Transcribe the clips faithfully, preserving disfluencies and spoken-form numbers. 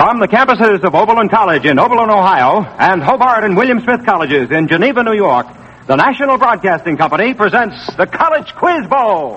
From the campuses of Oberlin College in Oberlin, Ohio, and Hobart and William Smith Colleges in Geneva, New York, the National Broadcasting Company presents the College Quiz Bowl.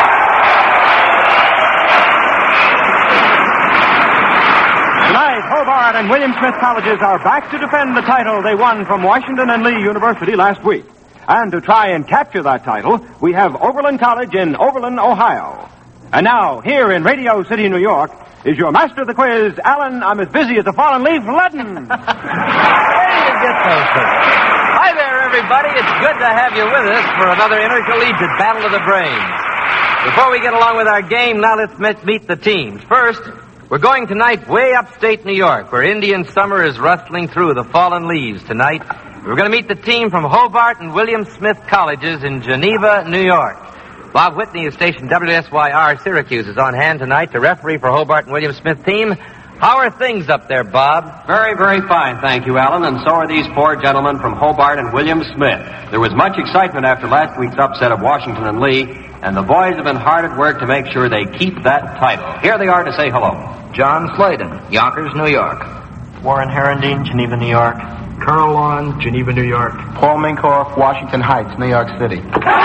Tonight, Hobart and William Smith Colleges are back to defend the title they won from Washington and Lee University last week. And to try and capture that title, we have Oberlin College in Oberlin, Ohio. And now, here in Radio City, New York, is your master of the quiz, Alan. I'm as busy as a fallen leaf, Ludden. Where do you get those things? Hi there, everybody. It's good to have you with us for another intercollegiate battle of the brains. Before we get along with our game, now let's meet the teams. First, we're going tonight way upstate New York, where Indian summer is rustling through the fallen leaves tonight. We're going to meet the team from Hobart and William Smith Colleges in Geneva, New York. Bob Whitney of station W S Y R Syracuse is on hand tonight to referee for Hobart and William Smith team. How are things up there, Bob? Very, very fine, thank you, Alan, and so are these four gentlemen from Hobart and William Smith. There was much excitement after last week's upset of Washington and Lee, and the boys have been hard at work to make sure they keep that title. Here they are to say hello. John Sladen, Yonkers, New York. Warren Herendine, Geneva, New York. Carl Lawn, Geneva, New York. Paul Minkoff, Washington Heights, New York City.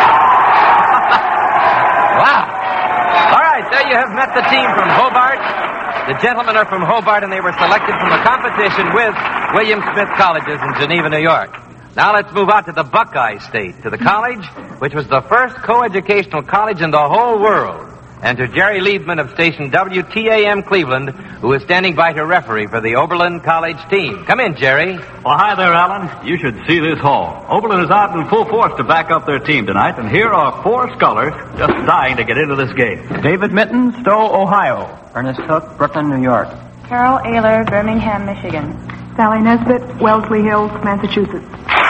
Wow. All right, there you have met the team from Hobart. The gentlemen are from Hobart, and they were selected from the competition with William Smith Colleges in Geneva, New York. Now let's move out to the Buckeye State, to the college, which was the first coeducational college in the whole world, and to Jerry Liebman of station W T A M Cleveland, who is standing by to referee for the Oberlin College team. Come in, Jerry. Well, hi there, Alan. You should see this hall. Oberlin is out in full force to back up their team tonight, and here are four scholars just dying to get into this game. David Mitten, Stowe, Ohio. Ernest Hook, Brooklyn, New York. Carol Ayler, Birmingham, Michigan. Sally Nesbitt, Wellesley Hills, Massachusetts.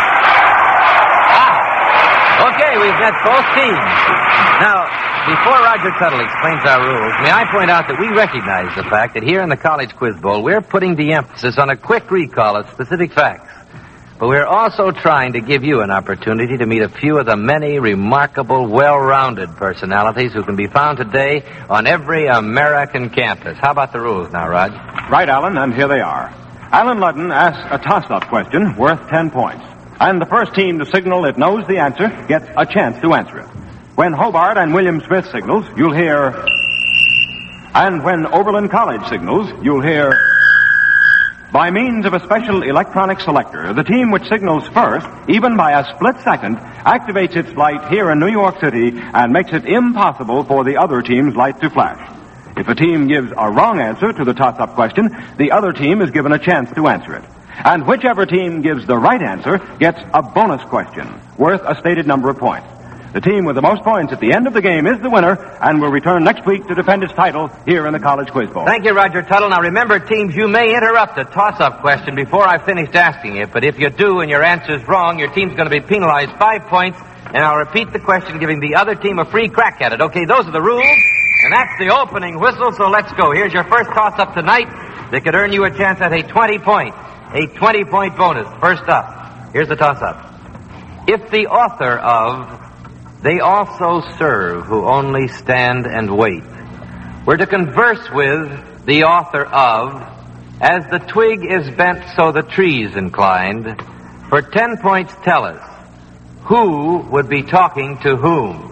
Ah. Okay, we've met both teams. Now, before Roger Tuttle explains our rules, may I point out that we recognize the fact that here in the College Quiz Bowl, we're putting the emphasis on a quick recall of specific facts. But we're also trying to give you an opportunity to meet a few of the many remarkable, well-rounded personalities who can be found today on every American campus. How about the rules now, Rog? Right, Alan, and here they are. Alan Ludden asks a toss-up question worth ten points. And the first team to signal it knows the answer gets a chance to answer it. When Hobart and William Smith signals, you'll hear... And when Oberlin College signals, you'll hear... By means of a special electronic selector, the team which signals first, even by a split second, activates its light here in New York City and makes it impossible for the other team's light to flash. If a team gives a wrong answer to the toss-up question, the other team is given a chance to answer it. And whichever team gives the right answer gets a bonus question, worth a stated number of points. The team with the most points at the end of the game is the winner and will return next week to defend its title here in the College Quiz Bowl. Thank you, Roger Tuttle. Now, remember, teams, you may interrupt a toss-up question before I've finished asking it, but if you do and your answer's wrong, your team's going to be penalized five points, and I'll repeat the question, giving the other team a free crack at it. Okay, those are the rules, and that's the opening whistle, so let's go. Here's your first toss-up tonight that could earn you a chance at a twenty-point, a twenty-point bonus. First up, here's the toss-up. If the author of... They also serve who only stand and wait. We're to converse with the author of As the twig is bent, so the tree's inclined. For ten points, tell us, who would be talking to whom?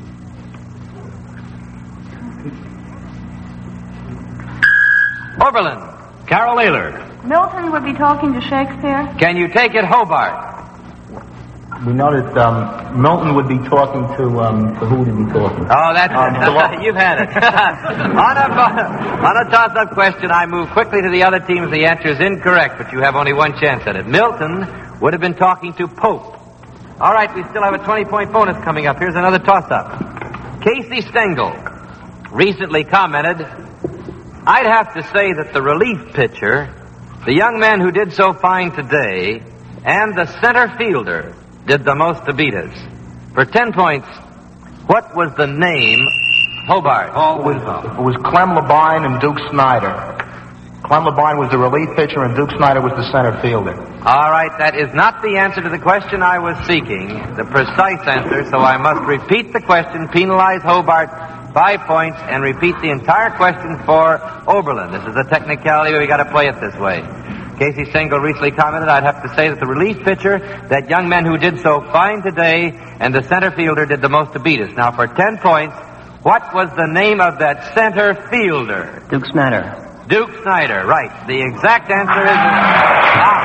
Oberlin. Carol Ayler. Milton would be talking to Shakespeare. Can you take it, Hobart? We noticed um, Milton would be talking to, um, to who would he be talking? Oh, that's um, you've had it. on a, on a toss-up question, I move quickly to the other teams. The answer is incorrect, but you have only one chance at it. Milton would have been talking to Pope. All right, we still have a twenty-point bonus coming up. Here's another toss-up. Casey Stengel recently commented, I'd have to say that the relief pitcher, the young man who did so fine today, and the center fielder did the most to beat us. For ten points, what was the name? Hobart. Oh, it was, it was Clem Labine and Duke Snyder. Clem Labine was the relief pitcher and Duke Snyder was the center fielder. All right, that is not the answer to the question I was seeking, the precise answer, so I must repeat the question, penalize Hobart five points, and repeat the entire question for Oberlin. This is a technicality, but we got to play it this way. Casey Stengel recently commented, I'd have to say that the relief pitcher, that young man who did so fine today, and the center fielder did the most to beat us. Now, for ten points, what was the name of that center fielder? Duke Snyder. Duke Snyder, right. The exact answer is... Ah.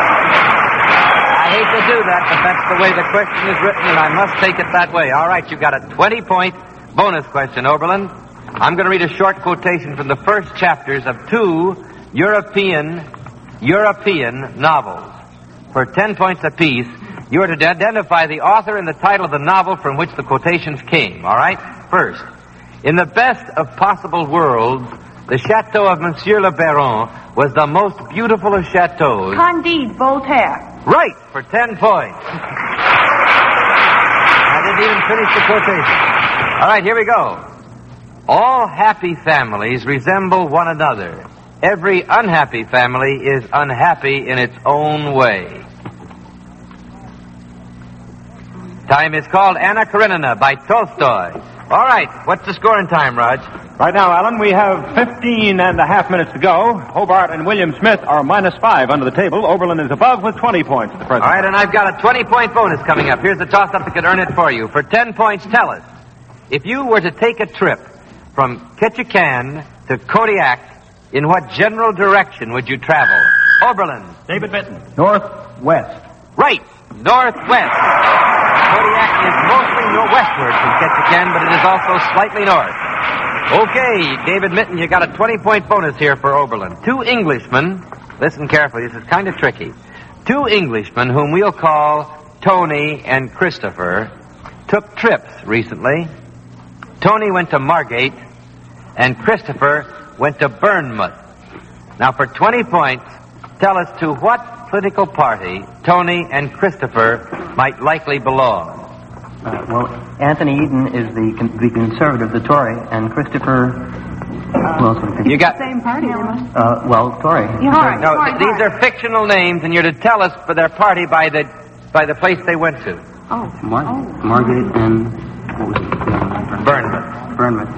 I hate to do that, but that's the way the question is written, and I must take it that way. All right, you've got a twenty-point bonus question, Oberlin. I'm going to read a short quotation from the first chapters of two European... European novels. For ten points apiece, you are to identify the author and the title of the novel from which the quotations came, all right? First, in the best of possible worlds, the chateau of Monsieur Le Baron was the most beautiful of chateaux. Candide, Voltaire. Right, for ten points. I didn't even finish the quotation. All right, here we go. All happy families resemble one another. Every unhappy family is unhappy in its own way. Time is called Anna Karenina by Tolstoy. All right, what's the scoring time, Raj? Right now, Alan, we have fifteen and a half minutes to go. Hobart and William Smith are minus five under the table. Oberlin is above with twenty points at the present. All right, and I've got a twenty-point bonus coming up. Here's the toss-up that could earn it for you. For ten points, tell us, if you were to take a trip from Ketchikan to Kodiak, in what general direction would you travel? Oberlin. David Mitten. Northwest. Right. Northwest. Kodiak is mostly northwestward from Ketchikan, but it is also slightly north. Okay, David Mitten, you got a twenty-point bonus here for Oberlin. Two Englishmen, listen carefully, this is kind of tricky. Two Englishmen, whom we'll call Tony and Christopher, took trips recently. Tony went to Margate, and Christopher went to Bournemouth. Now, for twenty points, tell us to what political party Tony and Christopher might likely belong. Uh, well, Anthony Eden is the con- the conservative, the Tory, and Christopher... Who else would it be? You got... Same party, they must. Uh, well, Tory. Yeah, No, Tory, th- these are fictional names, and you're to tell us for their party by the by the place they went to. Oh. Mar- oh. Margate and... What was it? Bournemouth. Bournemouth.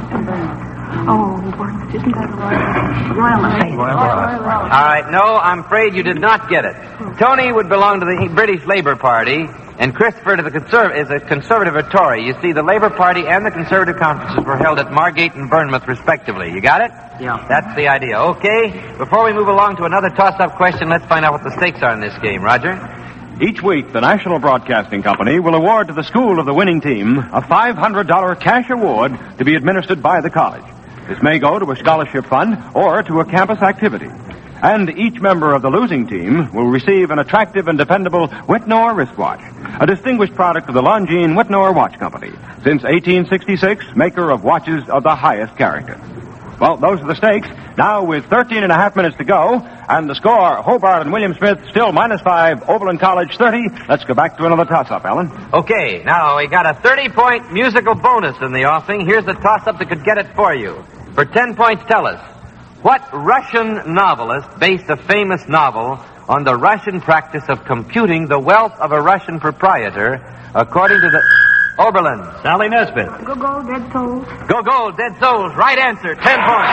Oh, Bournemouth. Isn't that a royal? Royal. All right, no, I'm afraid you did not get it. Tony would belong to the British Labour Party, and Christopher to the conserv- is a conservative or Tory. You see, the Labour Party and the Conservative conferences were held at Margate and Bournemouth, respectively. You got it? Yeah. That's the idea. Okay, before we move along to another toss-up question, let's find out what the stakes are in this game. Roger? Each week, the National Broadcasting Company will award to the school of the winning team a five hundred dollars cash award to be administered by the college. This may go to a scholarship fund or to a campus activity. And each member of the losing team will receive an attractive and dependable Whitnor wristwatch, a distinguished product of the Longines Whitnor Watch Company, since eighteen sixty-six, maker of watches of the highest character. Well, those are the stakes. Now, with thirteen and a half minutes to go, and the score, Hobart and William Smith still minus five, Oberlin College thirty. Let's go back to another toss-up, Alan. Okay, now we got a thirty-point musical bonus in the offing. Here's the toss-up that could get it for you. For ten points, tell us, what Russian novelist based a famous novel on the Russian practice of computing the wealth of a Russian proprietor according to the... Oberlin. Sally Nesbitt. Go, go, Dead Souls. Go Gold, Dead Souls. Right answer. Ten points.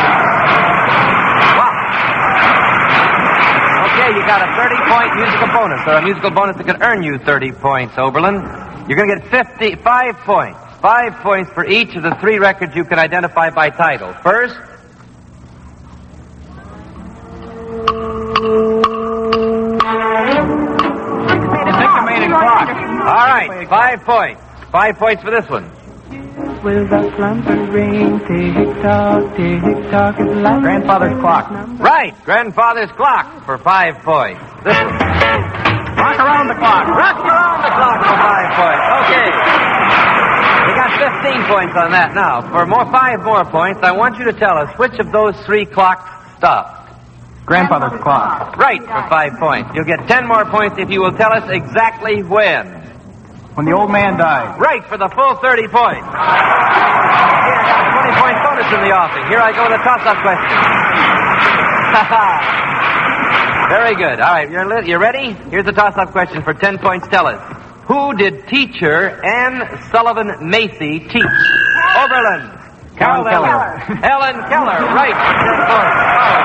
Wow. Okay, you got a thirty-point musical bonus, or a musical bonus that could earn you thirty points, Oberlin. You're going to get fifty-five points. Five points for each of the three records you can identify by title. First... All right, five points. Five points for this one. With a slumbering tick-tock, tick-tock is like... Grandfather's clock. Right, Grandfather's Clock for five points. This one. Rock around the clock. Rock around the clock for five points. Okay. You got fifteen points on that. Now, for more five more points, I want you to tell us which of those three clocks stopped. Grandfather's clock. Right, for five points. You'll get ten more points if you will tell us exactly when. When the old man died. Right, for the full thirty points. Okay, I got a twenty-point bonus in the offing. Here I go with a toss-up question. Very good. All right, you're, li- you ready? Here's a toss-up question for ten points. Tell us, who did teacher Anne Sullivan Macy teach? Oberlin. Carol Keller. Keller. Ellen Keller, right. for ten points.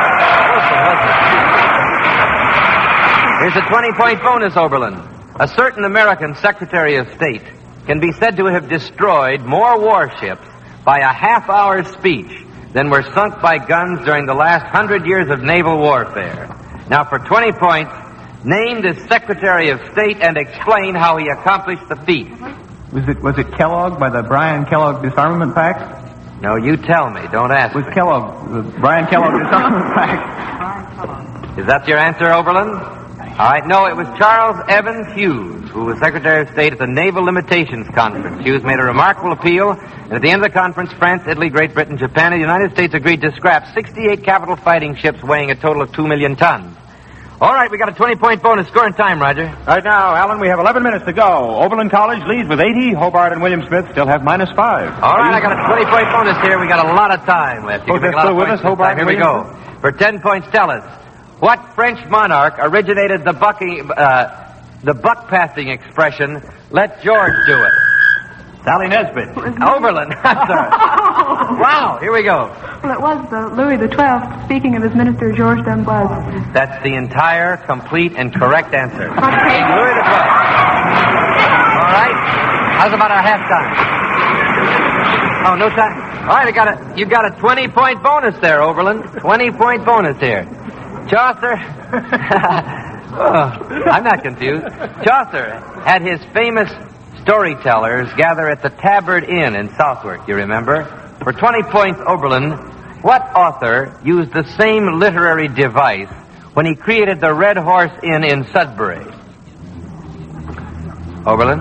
Oh, here's a twenty-point bonus, Oberlin. A certain American Secretary of State can be said to have destroyed more warships by a half-hour's speech than were sunk by guns during the last hundred years of naval warfare. Now, for twenty points, name this Secretary of State and explain how he accomplished the feat. Was it was it Kellogg by the Brian Kellogg Disarmament Pact? No, you tell me. Don't ask It was me. Kellogg, the Brian Kellogg Disarmament Pact. Is that your answer, Oberlin? All right, no, it was Charles Evans Hughes, who was Secretary of State at the Naval Limitations Conference. Hughes made a remarkable appeal, and at the end of the conference, France, Italy, Great Britain, Japan, and the United States agreed to scrap sixty-eight capital fighting ships weighing a total of two million tons. All right, we got a twenty-point bonus. Score in time, Roger. Right now, Alan, we have eleven minutes to go. Oberlin College leads with eighty. Hobart and William Smith still have minus five. All right, I got a twenty-point bonus here. We got a lot of time left. You Suppose can make they're a lot still of with points us, Hobart this time. Here we and go. For ten points, tell us, what French monarch originated the bucking, uh, the buck passing expression, let George do it? Sally Nesbitt. Oberlin. That's right. Wow, here we go. Well, it was uh, Louis the Twelfth speaking of his minister, George d'Amboise. That's the entire, complete, and correct answer. Okay. Louis the Twelfth. All right. How's about our halftime? Oh, no time. All right, I got a, you got a twenty-point bonus there, Oberlin. twenty-point bonus here. Chaucer. Oh, I'm not confused. Chaucer had his famous storytellers gather at the Tabard Inn in Southwark, you remember? For twenty points, Oberlin, what author used the same literary device when he created the Red Horse Inn in Sudbury? Oberlin?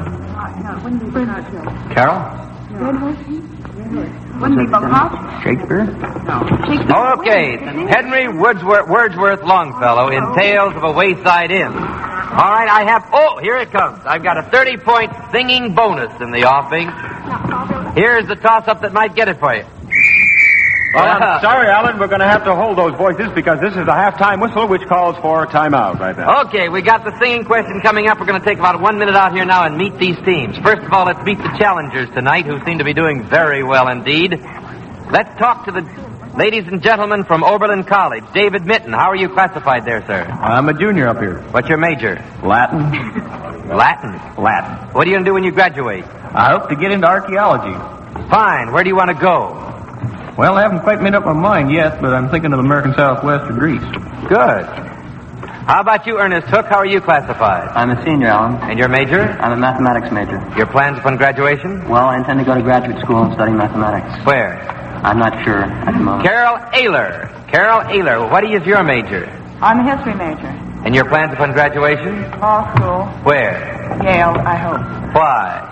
Carol? Red Horse? Wouldn't be Bocage? Shakespeare? Okay, Henry Wordsworth, Wordsworth Longfellow in Tales of a Wayside Inn. All right, I have... Oh, here it comes. I've got a thirty-point singing bonus in the offing. Here's the toss-up that might get it for you. Well, I'm sorry, Alan. We're going to have to hold those voices because this is the halftime whistle, which calls for timeout right now. Okay, we got the singing question coming up. We're going to take about one minute out here now and meet these teams. First of all, let's meet the challengers tonight, who seem to be doing very well indeed. Let's talk to the ladies and gentlemen from Oberlin College. David Mitten, how are you classified there, sir? I'm a junior up here. What's your major? Latin. Latin. Latin. What are you going to do when you graduate? I hope to get into archaeology. Fine. Where do you want to go? Well, I haven't quite made up my mind yet, but I'm thinking of the American Southwest or Greece. Good. How about you, Ernest Hook? How are you classified? I'm a senior, Alan. And your major? I'm a mathematics major. Your plans upon graduation? Well, I intend to go to graduate school and study mathematics. Where? I'm not sure at the moment. Carol Ayler. Carol Ayler, what is your major? I'm a history major. And your plans upon graduation? Law school. Where? Yale, I hope. Why?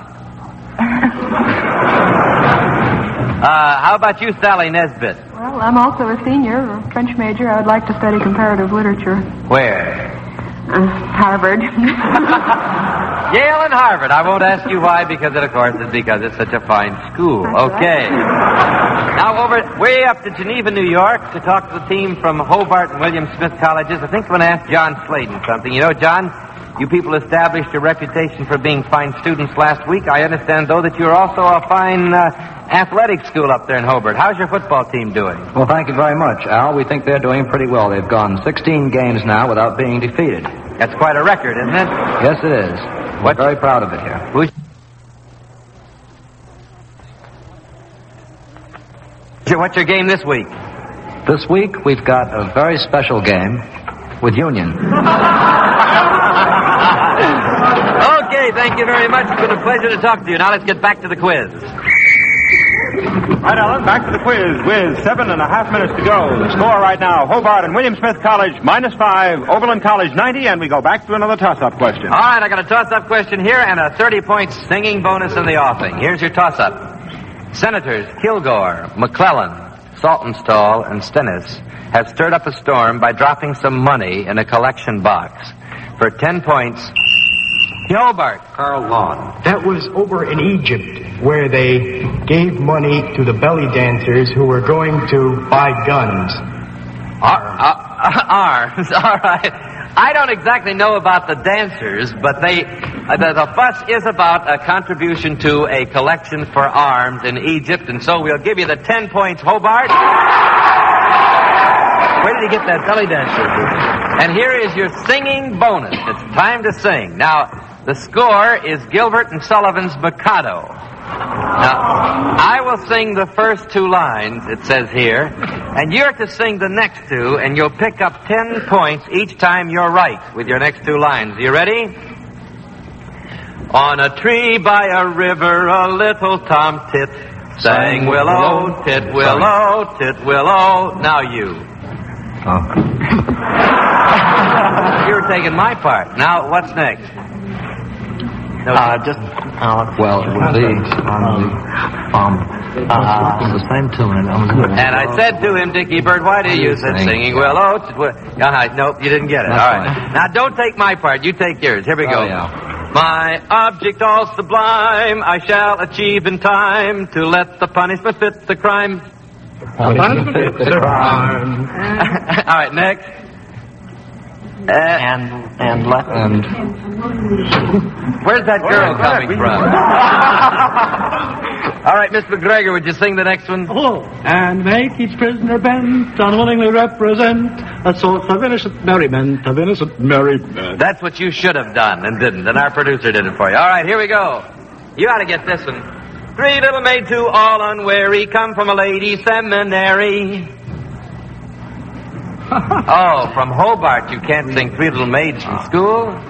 uh, how about you, Sally Nesbitt? Well, I'm also a senior, a French major. I would like to study comparative literature. Where? Uh, Harvard. Yale and Harvard. I won't ask you why, because it, of course, is because it's such a fine school. That's okay. Right. Now, over way up to Geneva, New York, to talk to the team from Hobart and William Smith colleges, I think I'm going to ask John Sladen something. You know, John, you people established your reputation for being fine students last week. I understand, though, that you're also a fine uh, athletic school up there in Hobart. How's your football team doing? Well, thank you very much, Al. We think they're doing pretty well. They've gone sixteen games now without being defeated. That's quite a record, isn't it? Yes, it is. We're What? very proud of it here. Who's... What's your game this week? This week, we've got a very special game with Union. Okay, thank you very much. It's been a pleasure to talk to you. Now let's get back to the quiz. Right, Alan, back to the quiz with seven and a half minutes to go. The score right now, Hobart and William Smith College minus five, Oberlin College ninety, and we go back to another toss-up question. All right, I got a toss-up question here and a thirty-point singing bonus in the offing. Here's your toss-up. Senators Kilgore, McClellan, Saltonstall, and Stennis have stirred up a storm by dropping some money in a collection box. For ten points, Hobart. Carl Lawn. That was over in Egypt, where they gave money to the belly dancers who were going to buy guns. Ar- uh, arms, all right. I don't exactly know about the dancers, but they Uh, the, the fuss is about a contribution to a collection for arms in Egypt, and so we'll give you the ten points, Hobart. Where did he get that belly dancer? And here is your singing bonus. It's time to sing. Now, the score is Gilbert and Sullivan's Mikado. Now, I will sing the first two lines, it says here, and you're to sing the next two, and you'll pick up ten points each time you're right with your next two lines. You ready? On a tree by a river, a little tomtit sang willow, tit willow, tit willow. Now you. Oh. You were taking my part. Now, what's next? No, uh, just, uh, well, it would be on the, um, uh, the same tune. And, and I said to him, Dickie Bird, why do you said singing willow? Uh, nope, you didn't get it. All right. Now, don't take my part. You take yours. Here we go. Oh, yeah. My object all sublime, I shall achieve in time to let the punishment fit the crime. Punishment fit the crime. All right, next. Uh, and and let and where's that girl coming from? All right, Miss McGregor, would you sing the next one? Oh, and make each prisoner bent, unwillingly represent a source of innocent merriment, of innocent merriment. That's what you should have done and didn't, and our producer did it for you. All right, here we go. You ought to get this one. Three little maids who all unwary come from a ladies' seminary. Oh, from Hobart, you can't sing Three Little Maids from school? Well,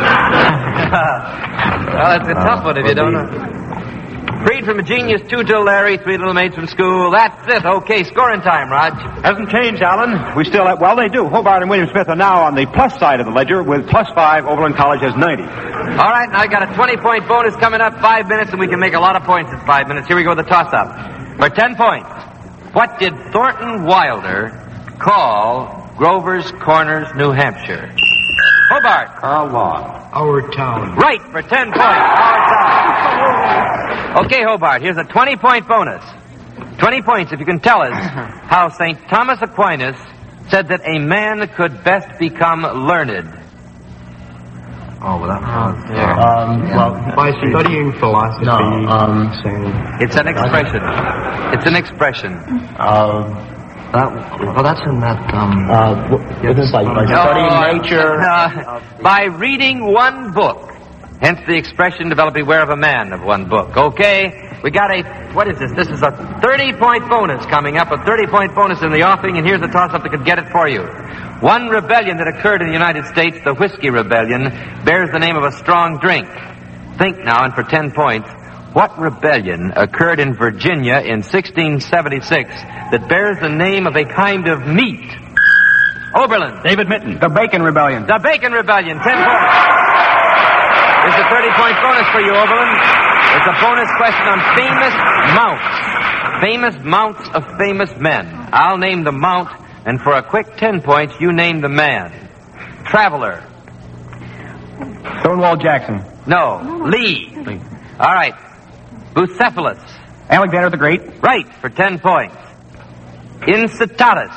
it's a tough one if you don't know. Freed from a genius, tutor Larry, Three Little Maids from school. That's it. Okay, scoring time, Rog. Hasn't changed, Alan. We still have, well, they do. Hobart and William Smith are now on the plus side of the ledger with plus five. Oberlin College has ninety. All right, now I got a twenty-point bonus coming up. Five minutes, and we can make a lot of points in five minutes. Here we go with the toss-up. For ten points, what did Thornton Wilder call Grover's Corners, New Hampshire? Hobart. Carl Law. Our town. Right, for ten points. Our town. Okay, Hobart, here's a twenty-point bonus. twenty points if you can tell us how Saint Thomas Aquinas said that a man could best become learned. Oh, well, that was... Yeah. Um, well, by studying philosophy. No, um... It's an expression. It's an expression. Um... That, well, that's in that, um... Uh, yes, by, by studying oh, nature... Uh, by reading one book. Hence the expression, develop beware of a man of one book. Okay? We got a... What is this? This is a thirty-point bonus coming up. A thirty-point bonus in the offing, and here's a toss-up that could get it for you. One rebellion that occurred in the United States, the Whiskey Rebellion, bears the name of a strong drink. Think now, and for ten points... What rebellion occurred in Virginia in sixteen seventy-six that bears the name of a kind of meat? Oberlin. David Mitton. The Bacon Rebellion. The Bacon Rebellion. Ten points. There's a thirty-point bonus for you, Oberlin. It's a bonus question on famous mounts. Famous mounts of famous men. I'll name the mount, and for a quick ten points, you name the man. Traveler. Stonewall Jackson. No. Lee. Lee. All right. Bucephalus. Alexander the Great. Right, for ten points. Incitatus.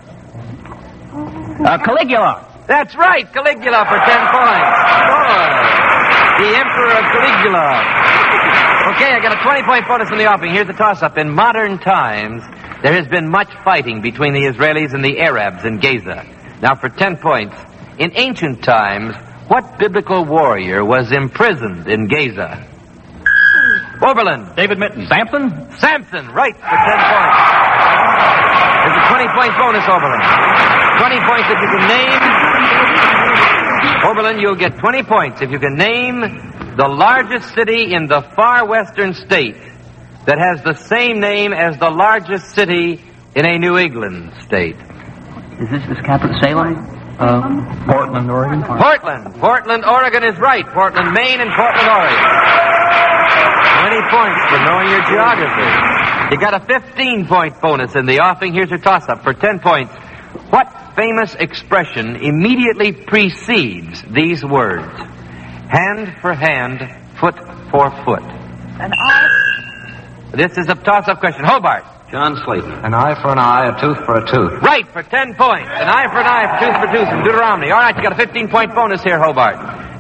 Uh, Caligula. That's right, Caligula for ten points. Good. The Emperor of Caligula. Okay, I got a twenty-point bonus in the offing. Here's the toss-up. In modern times, there has been much fighting between the Israelis and the Arabs in Gaza. Now, for ten points, in ancient times, what biblical warrior was imprisoned in Gaza? Oberlin. David Mitton. Samson? Samson, right, for ten points. There's a twenty-point bonus, Oberlin. twenty points if you can name... Oberlin, you'll get twenty points if you can name the largest city in the far western state that has the same name as the largest city in a New England state. Is this this capital Salem? Uh, Portland, Oregon? Portland. Portland, Oregon is right. Portland, Maine, and Portland, Oregon. twenty points for knowing your geography. You got a fifteen-point bonus in the offing. Here's your toss-up. For ten points, what famous expression immediately precedes these words? Hand for hand, foot for foot. An eye. This is a toss-up question. Hobart. John Slayton. An eye for an eye, a tooth for a tooth. Right, for ten points. An eye for an eye, a tooth for a tooth from Deuteronomy. All right, you got a fifteen-point bonus here, Hobart.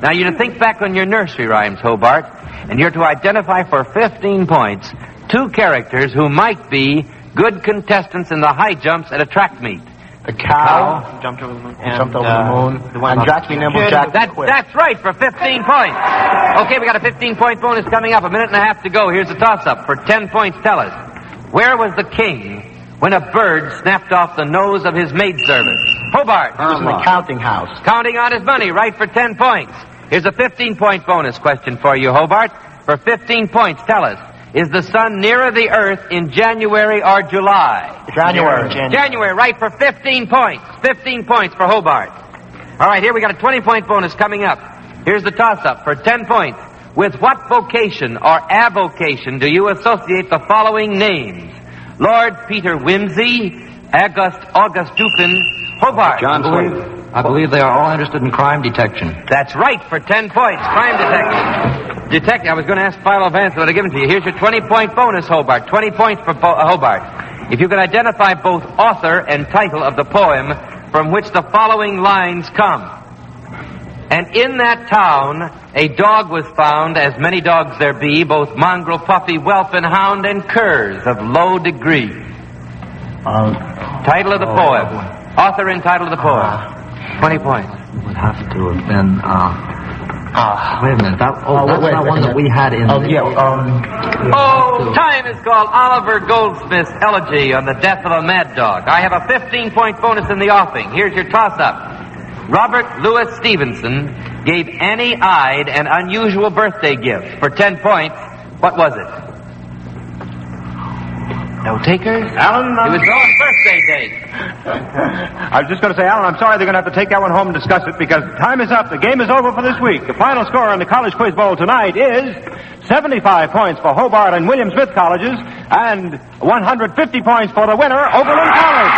Now, you're to think back on your nursery rhymes, Hobart, and you're to identify for fifteen points two characters who might be good contestants in the high jumps at a track meet. The cow. Cow jumped over the moon. And, jumped over uh, the moon. The one And Jackie Nimble, Jack That, that's right, for fifteen points. Okay, we got a fifteen-point bonus coming up. A minute and a half to go. Here's a toss-up. For ten points, tell us, where was the king when a bird snapped off the nose of his maidservant? Hobart. He was in the counting house. Counting on his money, right, for ten points. Here's a fifteen-point bonus question for you, Hobart. For fifteen points, tell us, is the sun nearer the earth in January or July? January. January, January right, for fifteen points. fifteen points for Hobart. All right, here we got a twenty-point bonus coming up. Here's the toss-up for ten points. With what vocation or avocation do you associate the following names? Lord Peter Wimsey, August August Dupin, Hobart. John Slade. I believe they are all interested in crime detection. That's right, for ten points. Crime detection. Detective, I was going to ask Philo Vance, but I'd give it to you. Here's your twenty-point bonus, Hobart. twenty points for Bo- uh, Hobart. If you can identify both author and title of the poem from which the following lines come. And in that town, a dog was found, as many dogs there be, both mongrel, puppy, whelp, and hound, and curs of low degree. Um, title of the oh, poem. boy. Author and title of the poem. Uh, twenty points. It would have to have been, uh... Uh, wait a minute. That, oh, uh, that's wait, not wait, one wait, that we had in... Oh, the, yeah, um... Oh, time is called Oliver Goldsmith's Elegy on the Death of a Mad Dog. I have a fifteen-point bonus in the offing. Here's your toss-up. Robert Louis Stevenson gave Annie Ide an unusual birthday gift. For ten points, what was it? No takers? Alan, It was Noah's birthday date. I was just going to say, Alan, I'm sorry they're going to have to take that one home and discuss it because time is up. The game is over for this week. The final score in the College Quiz Bowl tonight is seventy-five points for Hobart and William Smith colleges and one hundred fifty points for the winner, Oberlin College.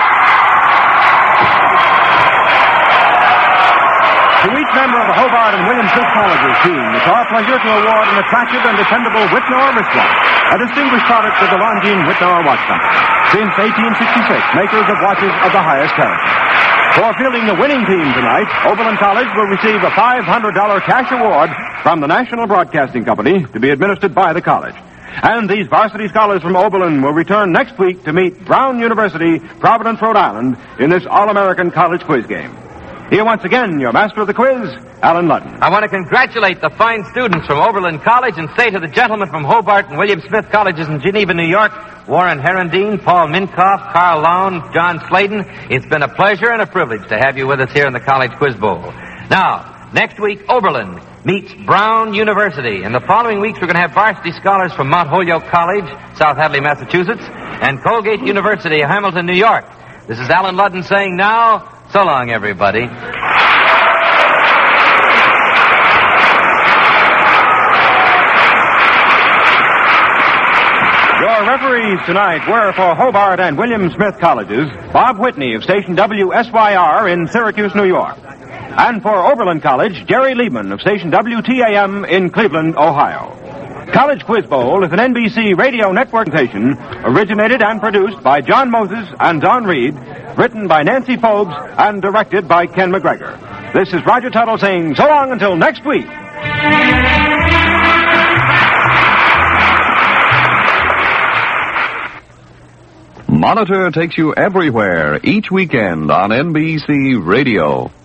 To each member of the Hobart and William Smith Colleges team, it's our pleasure to award an attractive and dependable Whitnor wristwatch, a distinguished product of the Longines Whitnor Watch Company. Since eighteen sixty-six, makers of watches of the highest character. For fielding the winning team tonight, Oberlin College will receive a five hundred dollars cash award from the National Broadcasting Company to be administered by the college. And these varsity scholars from Oberlin will return next week to meet Brown University, Providence, Rhode Island, in this All-American College Quiz game. Here once again, your master of the quiz, Alan Ludden. I want to congratulate the fine students from Oberlin College and say to the gentlemen from Hobart and William Smith Colleges in Geneva, New York, Warren Herendine, Paul Minkoff, Carl Lown, John Sladen, it's been a pleasure and a privilege to have you with us here in the College Quiz Bowl. Now, next week, Oberlin meets Brown University. In the following weeks, we're going to have varsity scholars from Mount Holyoke College, South Hadley, Massachusetts, and Colgate University, Hamilton, New York. This is Alan Ludden saying now, so long, everybody. Your referees tonight were for Hobart and William Smith Colleges, Bob Whitney of station W S Y R in Syracuse, New York. And for Oberlin College, Jerry Liebman of station W T A M in Cleveland, Ohio. College Quiz Bowl is an N B C radio network station originated and produced by John Moses and Don Reed, written by Nancy Forbes and directed by Ken McGregor. This is Roger Tuttle saying so long until next week. Monitor takes you everywhere each weekend on N B C Radio.